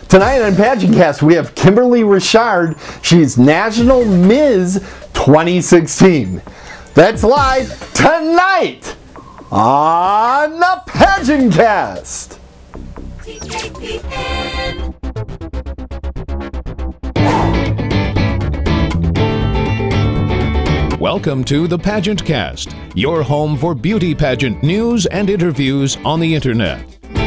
Tonight on Pageant Cast, we have Kimberly Richard. She's National Ms. 2016. That's live tonight on the Pageant Cast. Welcome to the Pageant Cast, your home for beauty pageant news and interviews on the internet.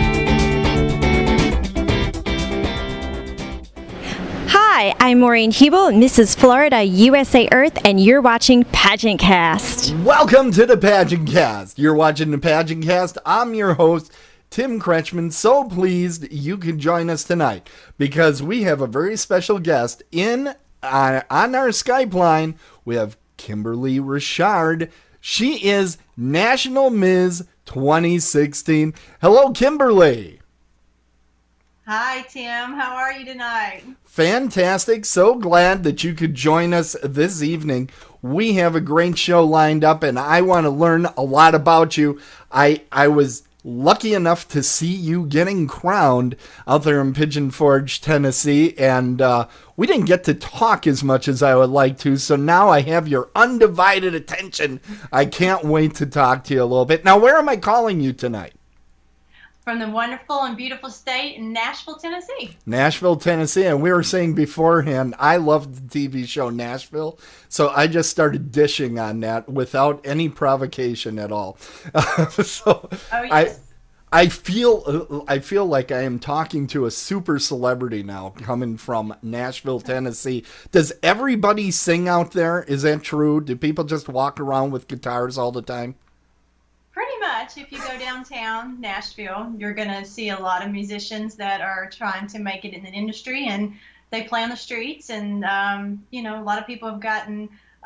Hi, I'm Maureen Hubel, Mrs. Florida USA Earth, and you're watching Pageant Cast. Welcome to the Pageant Cast. You're watching the Pageant Cast. I'm your host, Tim Kretschmann. So pleased you can join us tonight because we have a very special guest on our Skype line. We have Kimberly Richard. She is National Ms. 2016. Hello, Kimberly. Hi, Tim. How are you tonight? Fantastic. So glad that you could join us this evening. We have a great show lined up, and I want to learn a lot about you. I was lucky enough to see you getting crowned out there in Pigeon Forge, Tennessee, and we didn't get to talk as much as I would like to, so now I have your undivided attention. I can't wait to talk to you a little bit. Now, where am I calling you tonight? From the wonderful and beautiful state in Nashville, Tennessee. Nashville, Tennessee. And we were saying beforehand, I love the TV show Nashville, so I just started dishing on that without any provocation at all. So Oh, yes. I feel like I am talking to a super celebrity now coming from Nashville, Tennessee. Does everybody sing out there? Is that true? Do people just walk around with guitars all the time? Pretty much. If you go downtown Nashville, you're going to see a lot of musicians that are trying to make it in the industry, and they play on the streets. And, a lot of people have gotten,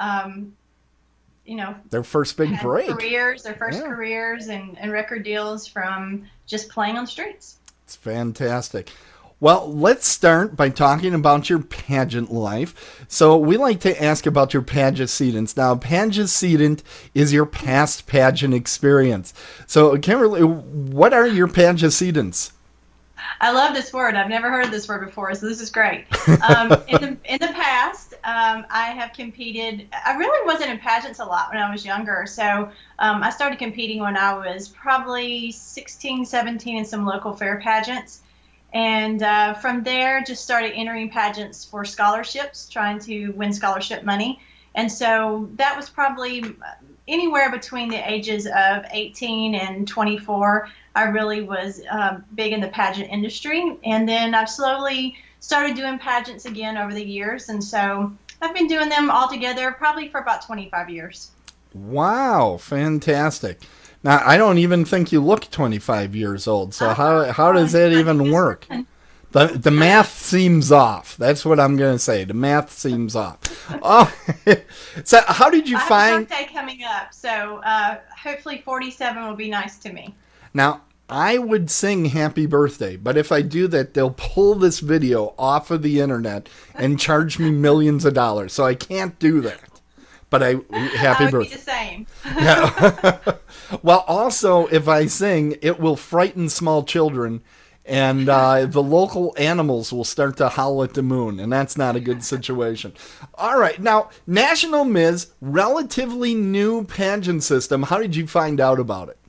their first big break. Their first careers and record deals from just playing on the streets. It's fantastic. Well, let's start by talking about your pageant life. So we like to ask about your pagecedents. Now, pagecedent is your past pageant experience. So, Kimberly, what are your pagecedents? I love this word. I've never heard this word before, so this is great. In the past, I have competed. I really wasn't in pageants a lot when I was younger, so I started competing when I was probably 16, 17 in some local fair pageants. And from there, just started entering pageants for scholarships, trying to win scholarship money. And so that was probably anywhere between the ages of 18 and 24. I really was big in the pageant industry. And then I've slowly started doing pageants again over the years. And so I've been doing them all together probably for about 25 years. Wow, fantastic. Now, I don't even think you look 25 years old, so how does that even work? The math seems off. That's what I'm going to say. The math seems off. Oh, so how did you find... I have a birthday coming up, so hopefully 47 will be nice to me. Now, I would sing happy birthday, but if I do that, they'll pull this video off of the internet and charge me millions of dollars, so I can't do that. But happy birthday. Be the same. Yeah. Well, also, if I sing, it will frighten small children, and the local animals will start to howl at the moon, and that's not a good situation. All right. Now, National Ms., relatively new pageant system. How did you find out about it?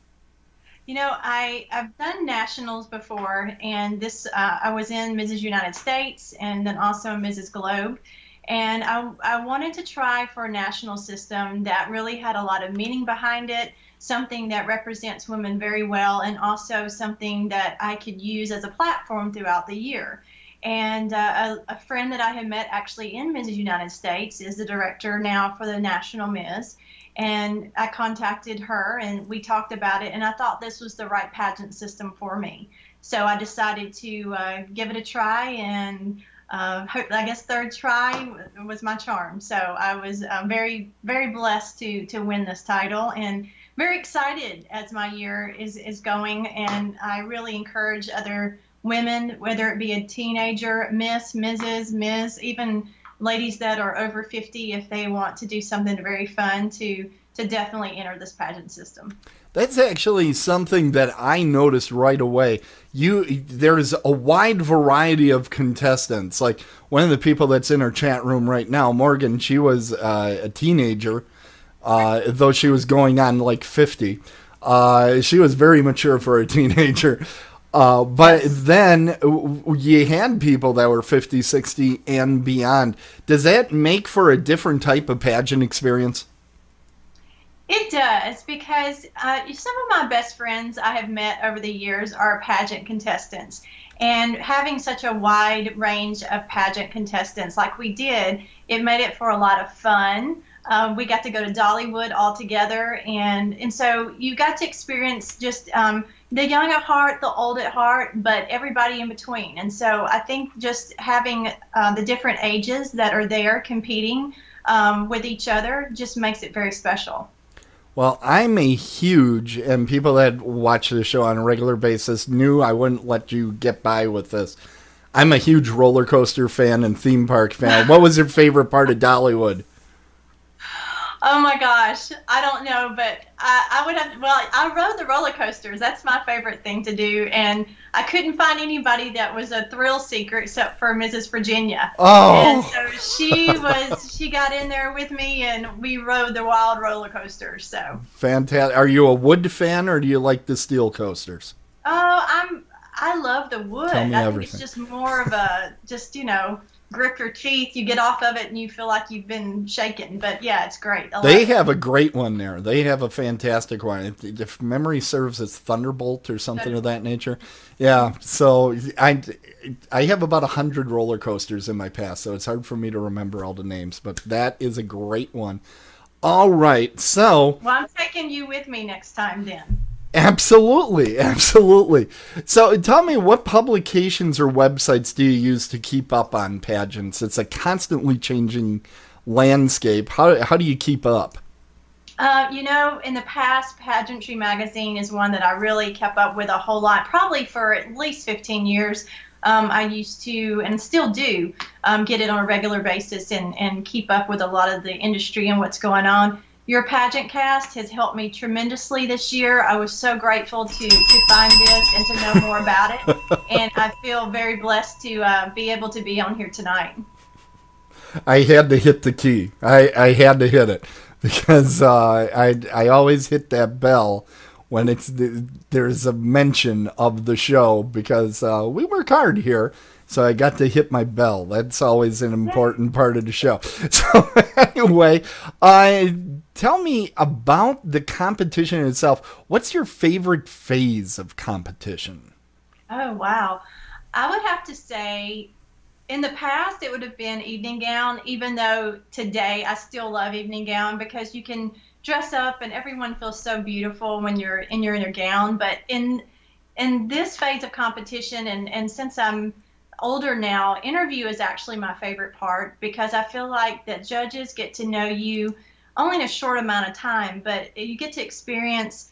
I've done nationals before, and I was in Mrs. United States and then also Mrs. Globe. And I wanted to try for a national system that really had a lot of meaning behind it, something that represents women very well, and also something that I could use as a platform throughout the year. And a friend that I had met actually in Mrs. United States is the director now for the National Ms. And I contacted her and we talked about it, and I thought this was the right pageant system for me. So I decided to give it a try, and I guess third try was my charm. So I was very, very blessed to win this title, and very excited as my year is going. And I really encourage other women, whether it be a teenager, Miss, Mrs., Ms., even ladies that are over 50, if they want to do something very fun, to to definitely enter this pageant system. That's actually something that I noticed right away. There's a wide variety of contestants. Like one of the people that's in our chat room right now, Morgan, she was a teenager, though she was going on like 50. She was very mature for a teenager. But then you had people that were 50, 60, and beyond. Does that make for a different type of pageant experience? It does, because some of my best friends I have met over the years are pageant contestants. And having such a wide range of pageant contestants like we did, it made it for a lot of fun. We got to go to Dollywood all together, and so you got to experience just the young at heart, the old at heart, but everybody in between. And so I think just having the different ages that are there competing with each other just makes it very special. Well, I'm a huge, and people that watch the show on a regular basis knew I wouldn't let you get by with this. I'm a huge roller coaster fan and theme park fan. What was your favorite part of Dollywood? Oh my gosh, I don't know, but I would have. Well, I rode the roller coasters. That's my favorite thing to do, and I couldn't find anybody that was a thrill seeker except for Mrs. Virginia. Oh, and so she got in there with me, and we rode the wild roller coasters. So fantastic! Are you a wood fan or do you like the steel coasters? Oh, I love the wood. Tell me I think everything. it's just more of a grip your teeth, you get off of it, and you feel like you've been shaken. But yeah, it's great. They have a great one there. They have a fantastic one. If memory serves, it's Thunderbolt or something of that nature. Yeah, so I have about 100 roller coasters in my past, so it's hard for me to remember all the names, but that is a great one. All right, so... Well, I'm taking you with me next time then. Absolutely, absolutely. So tell me, what publications or websites do you use to keep up on pageants? It's a constantly changing landscape. How do you keep up? In the past, Pageantry Magazine is one that I really kept up with a whole lot, probably for at least 15 years. I used to, and still do, get it on a regular basis and keep up with a lot of the industry and what's going on. Your Pageant Cast has helped me tremendously this year. I was so grateful to find this and to know more about it. And I feel very blessed to be able to be on here tonight. I had to hit the key. I had to hit it because I always hit that bell when there's a mention of the show because we work hard here. So I got to hit my bell. That's always an important part of the show. So anyway, tell me about the competition itself. What's your favorite phase of competition? Oh, wow. I would have to say in the past it would have been evening gown, even though today I still love evening gown because you can dress up and everyone feels so beautiful when you're in your gown. But in this phase of competition, and since I'm older now, interview is actually my favorite part because I feel like that judges get to know you only in a short amount of time, but you get to experience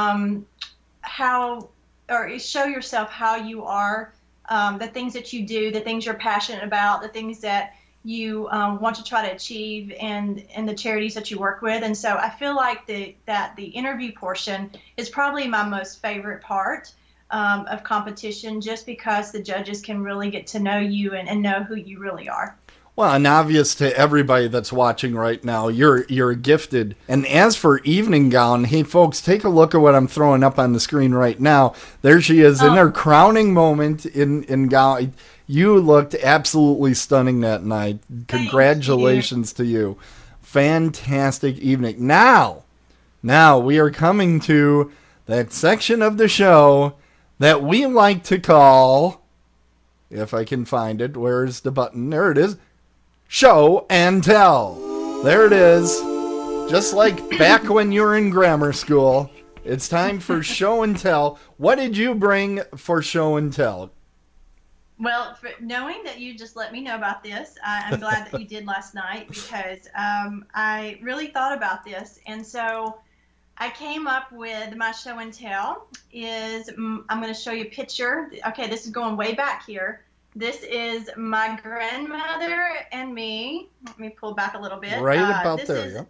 how, or show yourself how you are, the things that you do, the things you're passionate about, the things that you want to try to achieve, and the charities that you work with. And so I feel like that the interview portion is probably my most favorite part of competition, just because the judges can really get to know you and know who you really are. Well, and obvious to everybody that's watching right now, you're gifted. And as for evening gown, hey folks, take a look at what I'm throwing up on the screen right now. There she is in her crowning moment in gown. You looked absolutely stunning that night. Congratulations to you. Fantastic evening. Now we are coming to that section of the show that we like to call, if I can find it, where's the button? There it is. Show and tell. There it is. Just like back when you were in grammar school, it's time for show and tell. What did you bring for show and tell? Well, knowing that you just let me know about this, I'm glad that you did last night because I really thought about this. And so I came up with my show and tell I'm going to show you a picture. Okay, this is going way back here. This is my grandmother and me. Let me pull back a little bit. Right about there, yeah.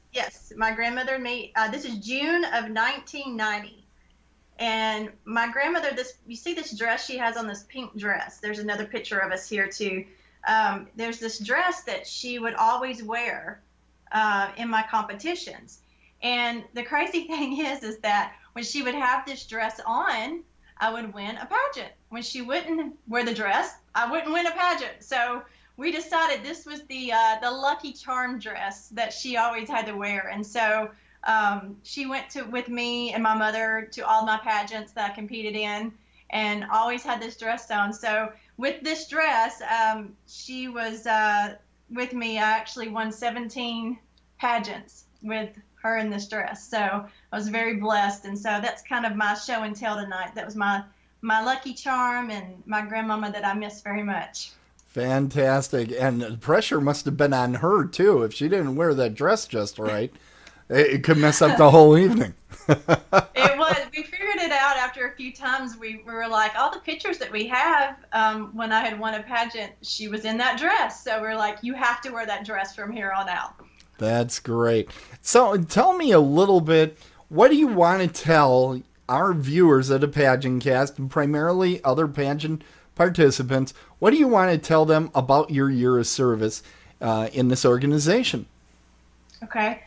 Yes, my grandmother and me. This is June of 1990. And my grandmother, you see this dress she has on, this pink dress. There's another picture of us here too. There's this dress that she would always wear in my competitions. And the crazy thing is that when she would have this dress on, I would win a pageant. When she wouldn't wear the dress, I wouldn't win a pageant. So we decided this was the Lucky Charm dress that she always had to wear. And so she went with me and my mother to all my pageants that I competed in, and always had this dress on. So with this dress, she was with me. I actually won 17 pageants with her in this dress. So I was very blessed. And so that's kind of my show and tell tonight. That was my lucky charm and my grandmama that I miss very much. Fantastic. And the pressure must have been on her too. If she didn't wear that dress just right, it could mess up the whole evening. It was. We figured it out after a few times. We were like, all the pictures that we have when I had won a pageant, she was in that dress. So we're like, you have to wear that dress from here on out. That's great. So tell me a little bit, what do you want to tell our viewers of the Pageant Cast, and primarily other pageant participants, what do you want to tell them about your year of service in this organization? Okay.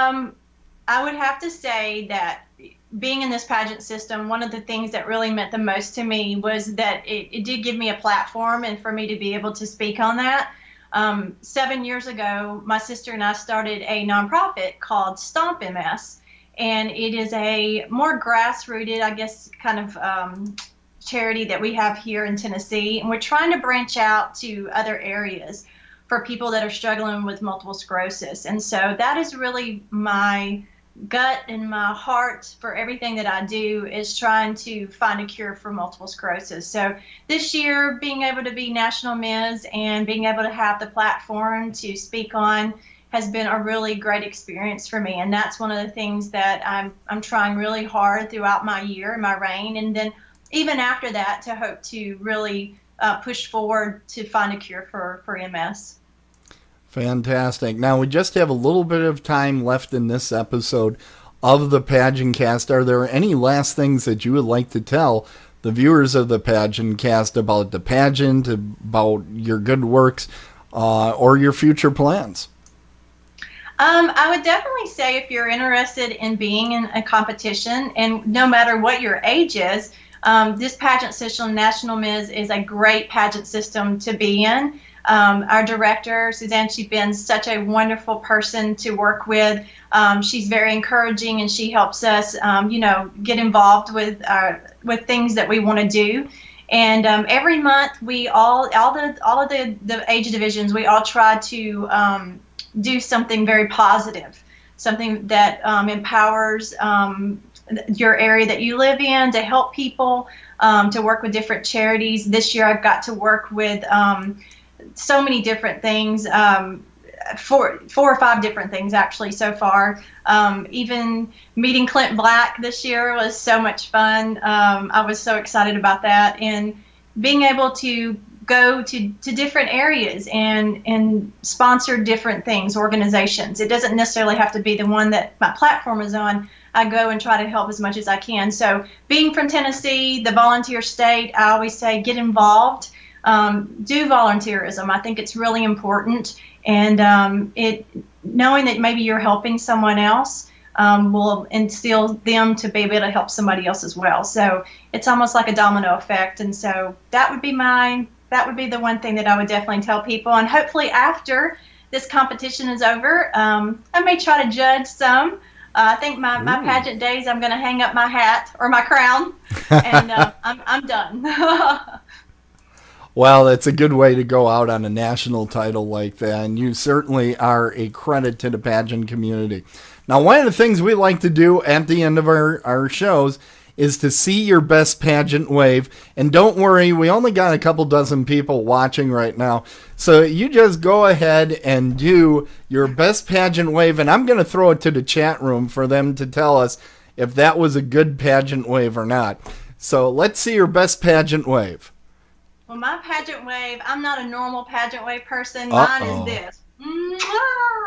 I would have to say that being in this pageant system, one of the things that really meant the most to me was that it did give me a platform, and for me to be able to speak on that. 7 years ago, my sister and I started a nonprofit called Stomp MS, and it is a more grassrooted, I guess, kind of charity that we have here in Tennessee, and we're trying to branch out to other areas for people that are struggling with multiple sclerosis. And so that is really my gut and my heart for everything that I do, is trying to find a cure for multiple sclerosis. So this year, being able to be National Ms. and being able to have the platform to speak on has been a really great experience for me. And that's one of the things that I'm trying really hard throughout my year and my reign. And then even after that, to hope to really push forward to find a cure for MS. Fantastic. Now, we just have a little bit of time left in this episode of the Pageant Cast. Are there any last things that you would like to tell the viewers of the Pageant Cast about the pageant, about your good works, or your future plans? I would definitely say, if you're interested in being in a competition, and no matter what your age is, this pageant system, National Ms., is a great pageant system to be in. Our director, Suzanne, she's been such a wonderful person to work with. She's very encouraging, and she helps us, get involved with things that we want to do. And every month, we all of the age divisions, we all try to do something very positive, something that empowers your area that you live in, to help people, to work with different charities. This year, I've got to work with so many different things, 4 or 5 different things actually so far. Even meeting Clint Black this year was so much fun. I was so excited about that, and being able to go to different areas and sponsor different things, organizations. It doesn't necessarily have to be the one that my platform is on. I go and try to help as much as I can. So being from Tennessee, the volunteer state, I always say get involved. Do volunteerism. I think it's really important, and knowing that maybe you're helping someone else will instill them to be able to help somebody else as well. So it's almost like a domino effect, and so that would be the one thing that I would definitely tell people. And hopefully after this competition is over, I may try to judge some. I think my pageant days, I'm going to hang up my hat or my crown, and I'm done. Well, it's a good way to go out on a national title like that, and you certainly are a credit to the pageant community. Now, one of the things we like to do at the end of our shows is to see your best pageant wave. And don't worry, we only got a couple dozen people watching right now. So you just go ahead and do your best pageant wave, and I'm going to throw it to the chat room for them to tell us if that was a good pageant wave or not. So let's see your best pageant wave. Well, my pageant wave, I'm not a normal pageant wave person. Mine is this. Mwah!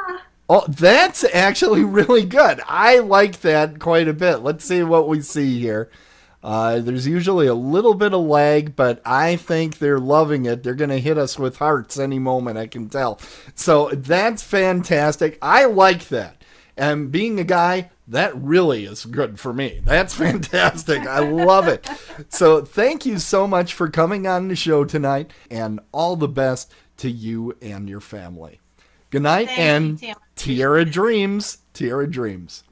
Oh, that's actually really good. I like that quite a bit. Let's see what we see here. There's usually a little bit of lag, but I think they're loving it. They're going to hit us with hearts any moment, I can tell. So that's fantastic. I like that. And being a guy, that really is good for me. That's fantastic. I love it. So thank you so much for coming on the show tonight, and all the best to you and your family. Good night, and Tierra Dreams. Tierra Dreams.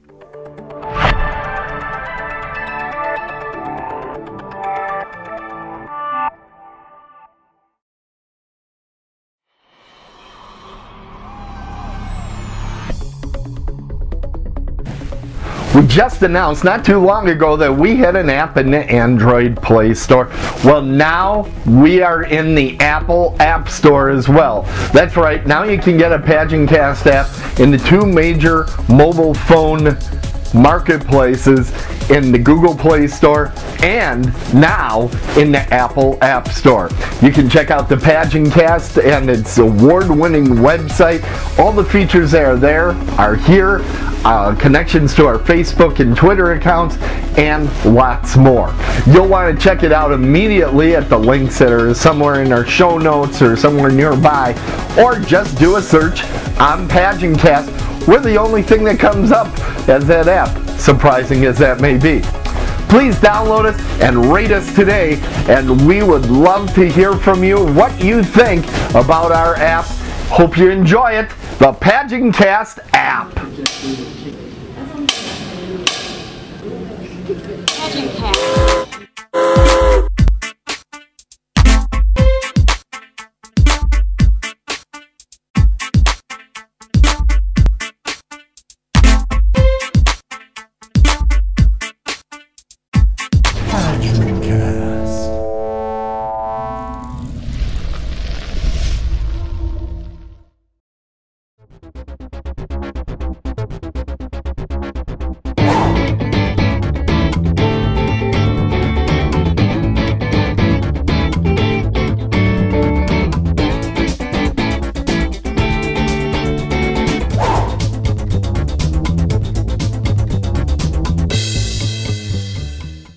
We just announced not too long ago that we had an app in the Android Play Store. Well, now we are in the Apple App Store as well. That's right, now you can get a PageantCast app in the two major mobile phone marketplaces, in the Google Play Store and now in the Apple App Store. You can check out the PageantCast and its award-winning website. All the features that are there are here, connections to our Facebook and Twitter accounts, and lots more. You'll want to check it out immediately at the links that are somewhere in our show notes or somewhere nearby, or just do a search on PageantCast. We're the only thing that comes up as that app, surprising as that may be. Please download us and rate us today, and we would love to hear from you what you think about our app. Hope you enjoy it, the PageantCast app. PageantCast.